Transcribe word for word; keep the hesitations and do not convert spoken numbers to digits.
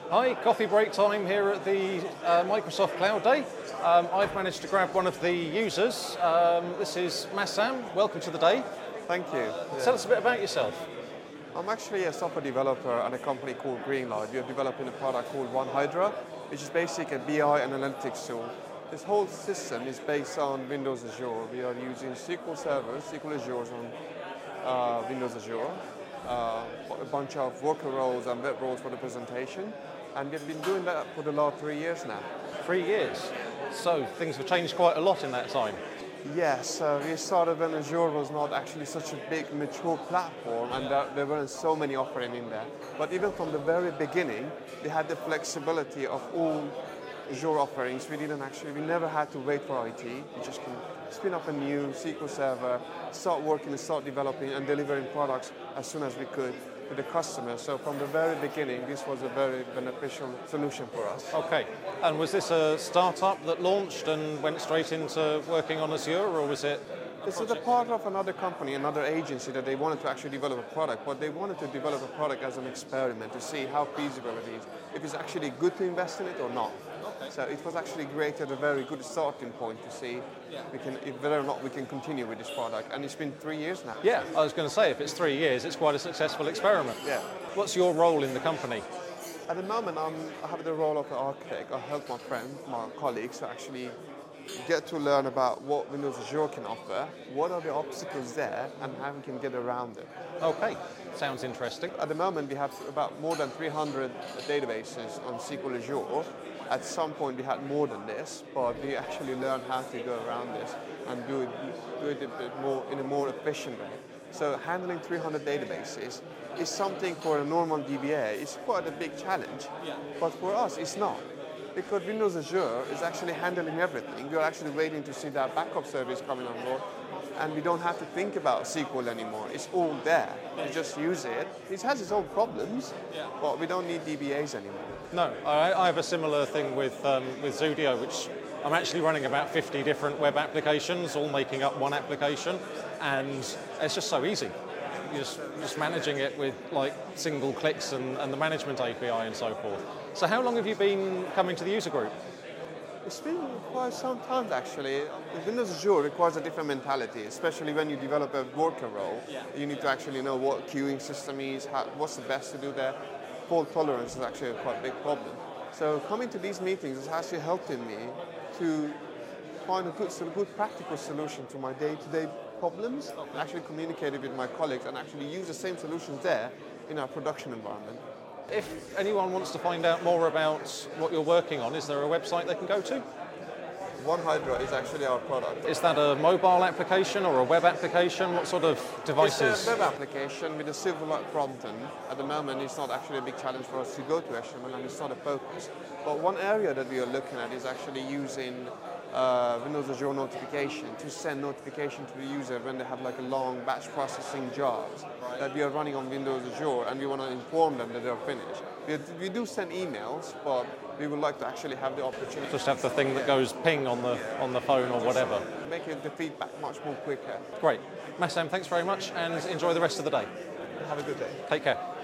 Hi, coffee break time here at the uh, Microsoft Cloud Day. Um, I've managed to grab one of the users. Um, this is Massam. Welcome to the day. Thank you. Tell us a bit about yourself. I'm actually a software developer at a company called Greenlight. We are developing a product called One Hydra, which is basically a B I and analytics tool. This whole system is based on Windows Azure. We are using S Q L servers, S Q L Azure on uh, Windows Azure, uh, a bunch of worker roles and web roles for the presentation, and we've been doing that for the last three years now. Three years. So things have changed quite a lot in that time. Yes, uh, we started when Azure was not actually such a big, mature platform, and there, there weren't so many offerings in there. But even from the very beginning, we had the flexibility of all Azure offerings. We didn't actually, we never had to wait for I T. We just can spin up a new S Q L server, start working and start developing and delivering products as soon as we could to the customer. So from the very beginning, this was a very beneficial solution for us. Okay. And was this a startup that launched and went straight into working on Azure, or was it? This is a part of another company, another agency that they wanted to actually develop a product, but they wanted to develop a product as an experiment to see how feasible it is, if it's actually good to invest in it or not. Okay. So it was actually great at a very good starting point to see yeah. we can, if whether or not we can continue with this product. And it's been three years now. Yeah, I was going to say, if it's three years, it's quite a successful experiment. Yeah. What's your role in the company? At the moment, I'm, I have the role of an architect. I help my friends, my colleagues, to actually get to learn about what Windows Azure can offer, what are the obstacles there, and how we can get around it. Okay, sounds interesting. At the moment, we have about more than three hundred databases on S Q L Azure. At some point, we had more than this, but we actually learned how to go around this and do it, do it a bit more in a more efficient way. So handling three hundred databases is something for a normal D B A. It's quite a big challenge, yeah. But for us, it's not. Because Windows Azure is actually handling everything. We're actually waiting to see that backup service coming on board, and we don't have to think about S Q L anymore. It's all there. We just use it. It has its own problems, yeah. But we don't need D B As anymore. No, I, I have a similar thing with um, with Zudio, which I'm actually running about fifty different web applications, all making up one application, and it's just so easy. You're just, just managing it with like single clicks and, and the management A P I and so forth. So how long have you been coming to the user group? It's been quite some time actually. Windows Azure requires a different mentality, especially when you develop a worker role. Yeah. You need to actually know what queuing system is, how, what's the best to do there. Fault tolerance is actually a quite big problem. So coming to these meetings is actually helping me to find a good, a good practical solution to my day-to-day problems, okay. Actually communicate it with my colleagues and actually use the same solutions there in our production environment. If anyone wants to find out more about what you're working on, is there a website they can go to? One Hydra is actually our product. Is that a mobile application or a web application? What sort of devices? It's a web application with a Silverlight front end. At the moment, it's not actually a big challenge for us to go to H T M L, and it's not a focus. But one area that we are looking at is actually using uh, Windows Azure notification to send notification to the user when they have like a long batch processing jobs right. That we are running on Windows Azure, and we want to inform them that they're finished. We, we do send emails, but we would like to actually have the opportunity. Just have the thing that goes ping on the on the phone or whatever. Making the feedback much more quicker. Great. Massam, thanks very much, and enjoy the rest of the day. Have a good day. Take care.